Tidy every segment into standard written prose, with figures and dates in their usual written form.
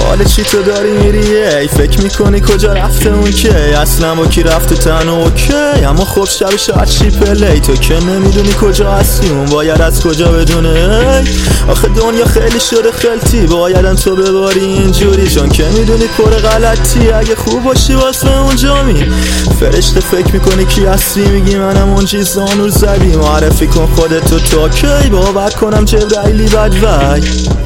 حال چی تو داری میری؟ ای فکر میکنی کجا رفته اون که اصلا با کی رفته تنها؟ اوکی اما خب شب شاید چی پلی تو که نمیدونی کجا هستی اون باید از کجا بدونه؟ آخه دنیا خیلی شده خلطی بایدن تو بباری اینجوری چون که میدونی پر غلطی اگه خوب باشی واسه اونجا می فرشته فکر میکنی کی هستی میگی منم اون چیز زانور زدی معرفی کن خودتو تا کی باور کنم جبرائیلی بدوک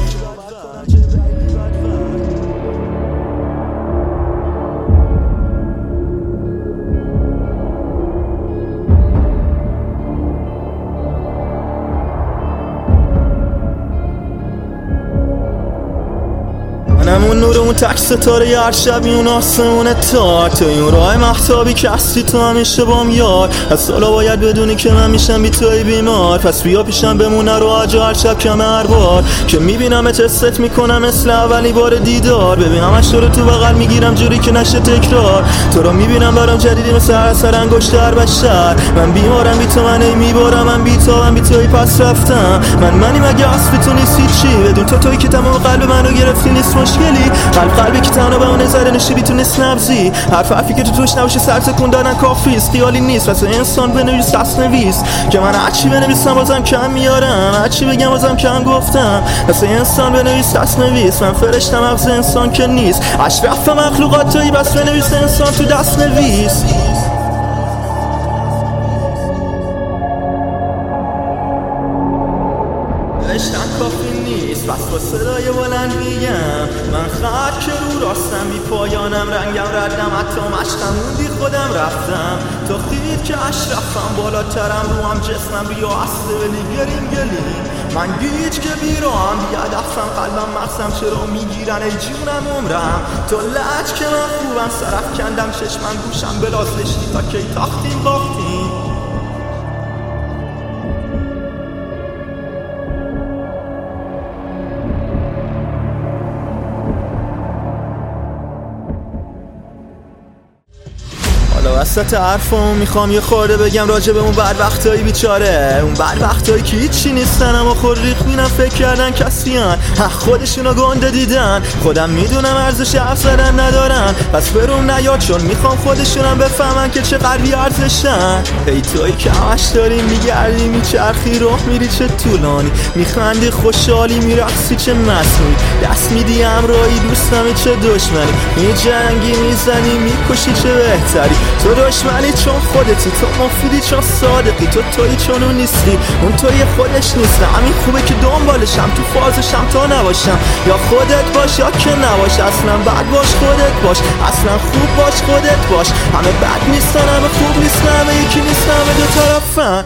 منم اون نور اون تک ستاره هر شبی اون آسمونه تار تو این راه مهتابی که هستی تو همیشه بام یار از حالا باید بدونی که من میشم بی توی بیمار پس بیا پیشم بمونه رو اجا هر شب کم هر بار که میبینم ست میکنم مثل اولی بار دیدار ببینم اش رو تو بغل میگیرم جوری که نشه تکرار تو رو میبینم برام جدیدی مثل هر اثر انگشت هر بشر من بیمارم بی تو من میبارم من بی تو من بی توی پس رفتم منی مگه اصلی تو نیستی چی بدون تو توی که تمام قلب منو گرفتی نیست مشکلی قلبی که تنها به اون نظر نشی بیتونست نبزی حرفی که تو توش نباشه سر تکون دادن کافیست خیالی نیست واسه انسان بنویس دست نویس که من هرچی بنویسم بازم کم میارم هرچی بگم بازم کم گفتم واسه انسان بنویس دست نویس من فرشتم مغز انسان که نیست اشرف مخلوقات تویی بس بنویس انسان تو دست نویس فرشتم کافی نیست بس با صدای بلند میگم من خط که رو راستم بی پایانم رنگم ردم حتی مشقم موندی خودم رفتم تا خید که اشرفم بالاترم رو هم جسمم بیا اصله ولی گلیم من گیج که بیرام بیا دفتم قلبم مغزم چرا میگیرن ای جونم عمرم تو لج که من خوبم سرف کندم چشمم گوشم بلاز نشتی تا کی تاختیم باختیم حالا وسط حرفمو میخوام یه خورده بگم راجع به اون بدبختایی بیچاره اون بدبختایی که هیچی نیستن اما خود ریخ مینم فکر کردن کسی هن خودشونو گنده دیدن خودم میدونم ارزش حرف زدن ندارن پس بروم نیاد چون میخوام خودشونم بفهمن که چقدر بی ارزشن ای تویی که همش داری میگردی میچرخی راه میری چه طولانی میخندی خوشحالی میرقصی چه مسئولی دست میدی همراهی دوستمی چه دشمنی میجنگی میزنی میکشی چه بهتری تو دشمنی چون خودتی تو مفیدی چون صادقی تو تویی چون اون نیستی اون تویی خودش نیست همین خوبه که دنبالشم تو فازشم تا نباشم یا خودت باش یا که نباش اصلا بد باش خودت باش اصلا خوب باش خودت باش همه بد نیستن همه خوب نیستن همه یکی نیستن همه دو طرفن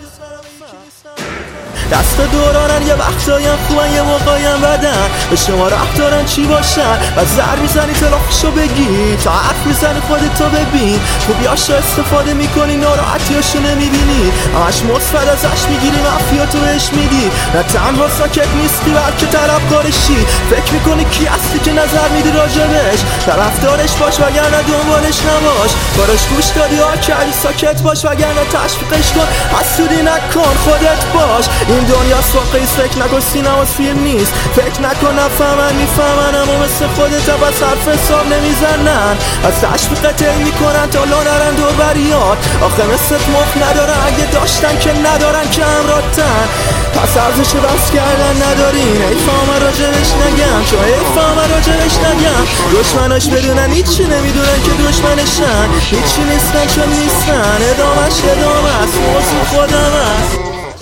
دست دورانن یه وقتایم خوبن یه موقعیم بدن به شما رفت دارن چی باشن و زر میزنی تلافشو بگی تا حرف میزنی خودتو ببین خوبیاشو استفاده میکنی ناراحتیاشو نمیبینی همش مثبت ازش میگیری مفیاتو بهش میدی نه تنها ساکت نیستی بلکه طرفدارشی فکر میکنی کی هستی که نظر میدی راجبش طرفدارش باش وگرنه دنبالش نباش کاراش گوش دادی ها کردی ساکت باش وگرنه تشویقش کن حسودی نکن خودت باش این دنیا واقعی فکر نکن سینما فیلم نیست فکر نکن نفهمن میفهمن اما مثل خودت بس حرف حساب نمیزنن از تشویقت ای میکنن تا لا نرن دور بریاد آخه مثل مخ ندارن اگه داشتن که ندارن که امراتن پس ارزش بس کردن ندارین ای فهمن راجبش نگم چون ای فهمن راجبش نگم دشمناش بدونن هیچی نمیدونن که دشمنشن هیچی نیستن چون نیستن ادامش ادامه است موضوع خودم است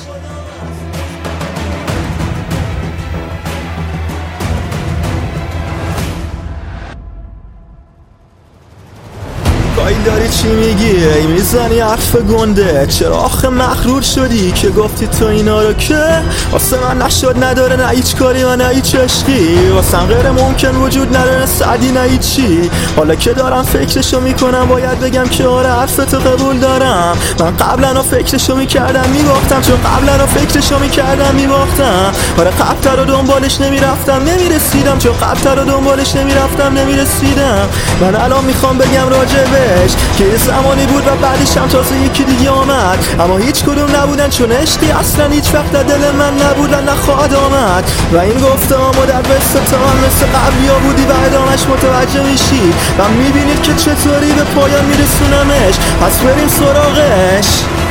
کاری داری چی میگی؟ ای میزنی حرف گنده چرا آخه مغرور شدی که گفتی تو اینا رو که واسه من نشد نداره نه هیچ کاری و نه هیچ عشقی واسه غیر ممکن وجود نداره سعدی نه هیچی حالا که دارم فکرشو میکنم باید بگم که آره حرفتو قبول دارم من قبلا فکرشو میکردم میباختم چون قبلا فکرشو میکردم میباختم آره قبلتر رو دنبالش نمیرفتم نمیرسیدم چون قبلتر رو دنبالش نمیرفتم نمیرسیدم من الان میخوام بگم راجبش که یه زمانی بود و بعدش هم تازه یکی دیگه آمد، اما هیچ کدوم نبودن چون عشقی اصلا هیچ وقت در دل من نبود و نخواهد آمد. و این گفتم و در بست تا هم مثل قبلی ها بودی و ادامش متوجه میشی و میبینید که چطوری به پایان میرسونمش. پس بریم سراغش.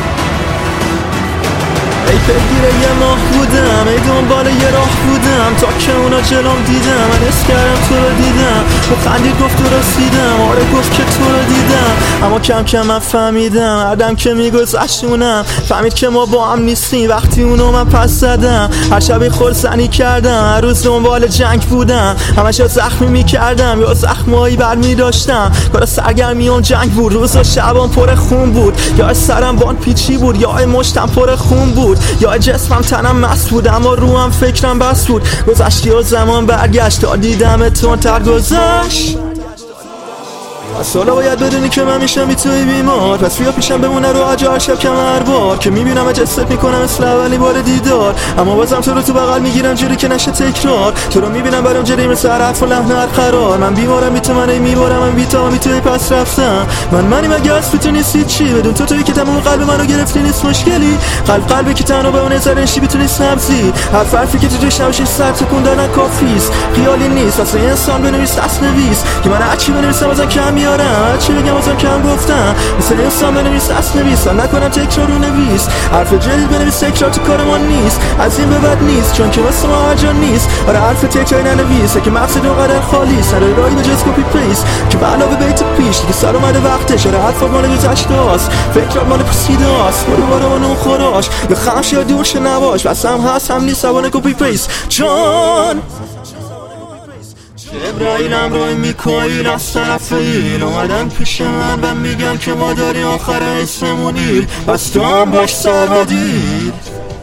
ای پیگیر یه ماه بودم، ای دنبال یه راه بودم تا که اونا جلوم دیدم. من حس کردم تو رو دیدم، تو خندید گفت تو رسیدم، آره گفت که تو رو دیدم. اما کم کم من فهمیدم هر دم که میگذشتونم فهمید که ما با هم نیستیم. وقتی اونو من پس زدم هر شب خرسنی کردم، هر روز دنبال جنگ بودم، همش یا زخمی میکردم یا زخمایی برمی داشتم. کار سرگرمی اون جنگ بود، روز و شبان پر خون بود، یا سرم بان پیچی بود یا مشتم پر خون بود، یا جسمم تنم مست بود اما روحم فکرم بس بود. گذشتی و زمان برگشت تا دیدم تندتر گذشت. از حالا باید بدونی که من میشم بی توی بیمار، پس بیا پیشم بمونه رو هر شب کم هر بار که میبینم اجست میکنم مثل اولی بار دیدار. اما بازم تو رو تو بغل میگیرم جوری که نشه تکرار، تو رو میبینم برام جری مثل هر حرف و لحن هر قرار. من بیمارم بی تو، من میبارم، من بی تو، بی توی پس رفتم. منی مگه از تو نیستی چی؟ بدون تو توی که تمام قلب منو گرفتی نیست مشکلی. قلبی که تنها به اون نظرشی بتونی سبزی، هر حرفی که تو جوش نباشی سر تکون دادن کافیست. خیالی نیست واسه انسان بنویس دست نویس که من هرچی بنویسم ازم کم میارم، هرچی بگم ازم کم گفتم. مثل انسان بنویس دست نویس، نکنم تکرار رو نویس. حرف جدید بنویس، تکرار تو کار ما نیست، از این به بعد نیست چون که واسه ما هر جا نیست. آره حرف تکراری ننویس که مغز دو قدر خالی سر راهی به جز کپی پیست که به علاوه بیت پیش دیگه سر اومده وقتش. آره حرف مال گذشته هاست، فکرات مال پرسیده هاست، برو من اون خوراش یا خمش یا دورش نباش. بس هم هست هم نیست سوانه کپی پیست جان. ابراهیلم روی میکایل از طرف ایل اومدن پیش من و میگن که ما داریم آخر اسمونی، پس تو هم باش سوادی.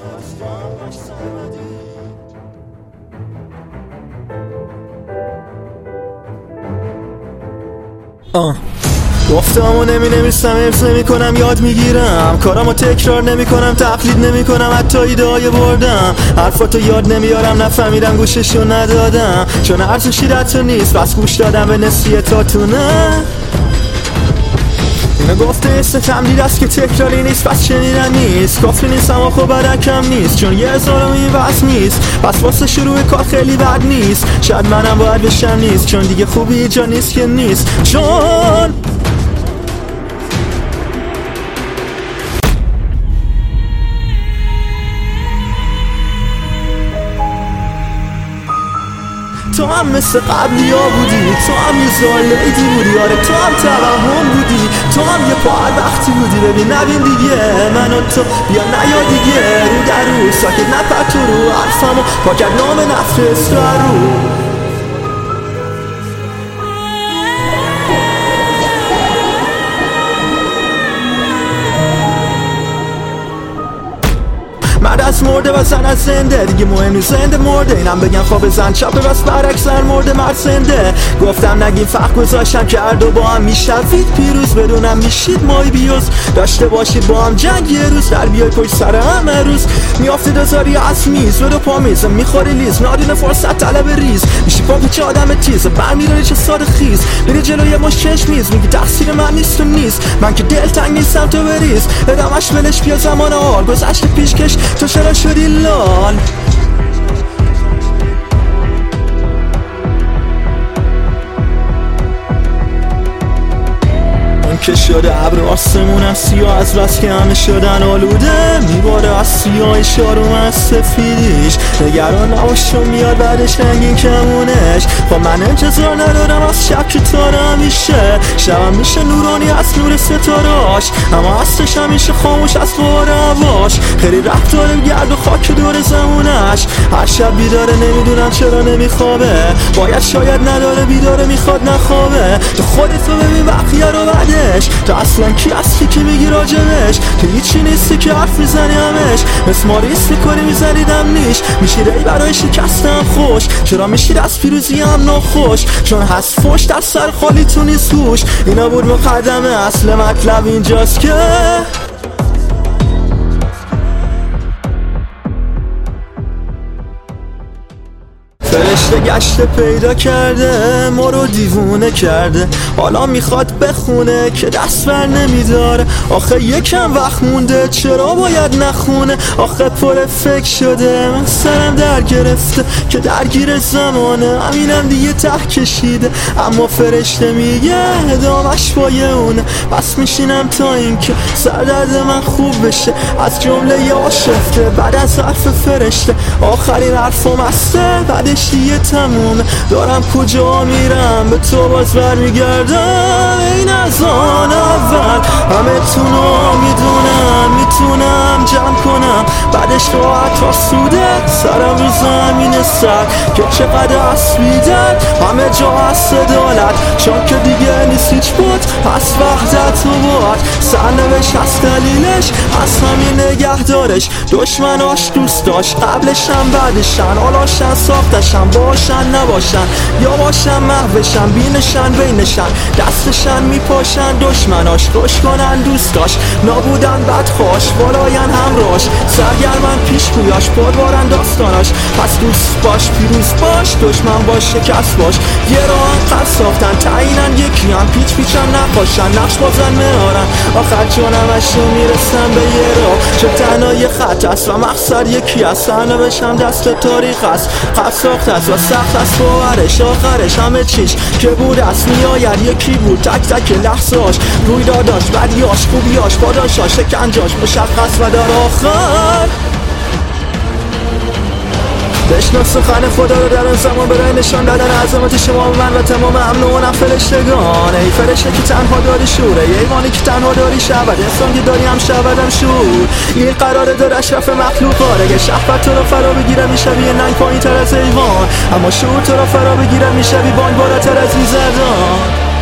گفتمو نمی‌نویسم، حفظ نمی‌کنم، یاد میگیرم، کارامو تکرار نمی‌کنم، تقلید نمی‌کنم، حتی ایده‌های بردم، حرفاتو یاد نمیارم، نفهمیدم گوششو ندادم چون ارزشی در تو نیست، بس گوش دادم به نصیحتاتونه. اینو گفته ستمدید است که تکراری نیست، پس شنیدن نیست، کافی نیست اما خب برکم نیست چون یه هزارم این واسه نیست، پس واسه شروع کار خیلی بد نیست. شاید منم باید بشم نیست چون دیگه خوبی جا نیست که نیست چون تو هم مثل قبلی ها بودی، تو هم یه زالیدی بودی، آره تو هم توهم بودی، تو هم یه پاهر وقتی بودی. ببین نبین دیگه من و تو بیا نیا دیگه، رو در رو ساکت نپر تو رو حرفمو پاکت نام نفرست رو. مرد از مرده و زن از زنده، دیگه مهم نیست زنده مرده، اینم بگن خواب زن چپه بس برعکس زن مرده مرد زنده. گفتم نگیم فرق گذاشتم که هر دو با هم میشوید پیروز، بدونم میشید مای بیوز، داشته باشید با هم جنگ یه روز، در بیای پشت سر همه روز میافته دزاری از میز و دو پا میزم میخوری لیز، نادین فرصت طلب ریز میشی پا پیچه آدم تیز، برمیداری چه ساده خیز میری جلوی مش چشمیز، میگی تقصیر من نیست و نیست، من که دلتنگ نیستم تو بریز، ادامش ولش بیا زمان حال گذشت پیشکش تو چرا شدی لال. که شده ابر آسمون از سیاه از بس که همه شدن آلوده، میباره از سیاه شاروم از سفیدیش، نگران نباش چون میاد بعدش رنگین کمونش. خب من انتظار ندارم از شب که تاره همیشه، شبم میشه نورانی از نور ستاراش، اما هستش همیشه خاموش از غبار هواش، خیلی رفت داره گرد و خاک دور زمونش، هر شب بیداره نمیدونم چرا نمیخوابه، باید شاید نداره بیداره میخواد نخوابه. تو خودتو ببین بقیه رو بعده، تو اصلا کی هستی که میگی راجبش، تو هیچی نیستی که حرف میزنی همش، مسماریست میکنی میزنی دم نیش، میشی ری برای شکستم خوش، چرا میشید از پیروزی هم ناخوش، چون هست فوش در سر خالی تو نیست هوش. اینا بود مقدمه، اصل مطلب اینجاست که فرشته گشته پیدا کرده، ما رو دیوونه کرده، حالا میخواد بخونه که دست بر نمیداره. آخه یکم وقت مونده چرا باید نخونه؟ آخه پر فکر شده من سرم در گرفته که درگیر زمانه، همینم دیگه ته کشیده. اما فرشته میگه ادامش پای اونه، پس میشینم تا اینکه سردرد من خوب بشه. از جمله یا شفته بعد از حرف فرشته آخرین حرفم هسته، بعدش دیگه تمومه. دارم کجا میرم به تو باز برمیگردم، این از آن اول همه تونو میدونم، میتونم جمع کنم بعدش راحت آسوده. سرم رو زمین سر که چقدر اسبیدن، همه جا هست عدالت چون که دیگه نیست هیچ بود، پس وحدت و بود سرنوشت هست دلیلش، از همین نگهدارش. دشمناش دوستاش قبلشم بعدشن، حالاشن ساختشن، باشن نباشن یا باشن محوشن، بینشن بینشن دستشن میپاشن. دشمناش خوش کنن دوستاش، نابودن بدخواش بالاین همراش، سرگرمن پیش گویاش پربارن داستاناش. پس دوست باش پیروز باش، دشمن باش شکست باش. یه راه هم قد ساختن تعینن، یکی هم پیچ پیچن نقاشن، نقش بازن مهارن، آخر جانمش رو میرسن به یه راه چه تنها یه خط است و مقصد یکی است. سرنوشتم دست تاریخ است، قد ساخت است و سخت است باورش، آخرش همه چیش که بود است میآید یکی بود. تک تک لحظه هاش رویداداش بدیاش خوبیاش پاداشاش شکنجاش مشخص و در آخر بشنو سخن خدا رو در اون زمان برای نشان دادن عظمت شما و من و تمام امن و نم فرشتگان. ای فرشته که تنها داری شوره، ای ایوانی که تنها داری شود، انسان که داری هم شودم شور. این قراره دار اشرف مخلوقات، اگه شهوت تو رو فرا بگیره میشوی ننگ پایین تر از ایوان، اما شعور تو رو فرا بگیره میشوی بانگ بالاتر از میزدان.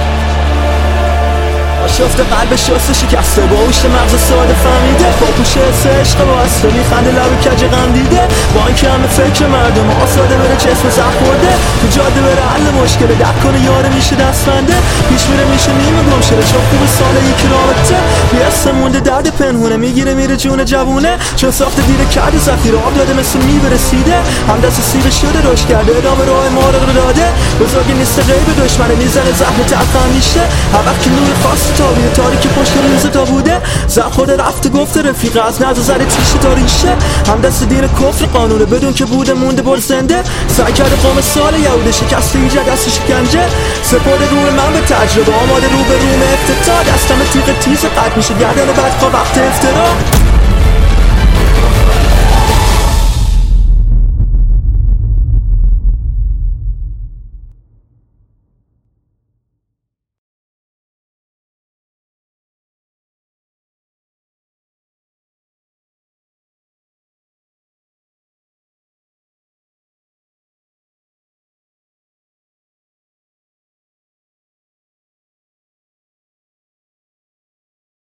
شفت قلب شسته شکسته با هوش مغز ساده فهمیده، با پوشه عشق با اصله میخنده لب کج غم دیده. با اینکه همه فکر مردم آساده بره چشم زخ خورده، تو جاده بره حل مشکل دک کنه یاره میشه دستبنده. پیش میره میشه نیمه گم شده چون خوب ساله یکی رابطه، بیاسته مونده درد پنهونه میگیره میره جون جوونه. چون ساخته دیره کرده زخیر آب داده مثل میوه رسیده، هم دست سیب شده رشد کرده ادامه راه ما رو داده. بزرگی نیست غیب دشمنه میزنه زخم تلخم میشه، هر وقت که نور خاص تابیه تاریکی پشت میز تا بوده. زن خود رفته گفته رفیق از نظر زده تیشه تا ریشه، هم دست دین کفر قانونه بدون که بوده مونده بر زنده. سعی کرده قوم سال یهوده شکسته ایجا دست شکنجه، سپرده روی من به تجربه آماده رو به روم افتتا. دستم تیغ تیز قد میشه گردن بدخوا وقت افترا.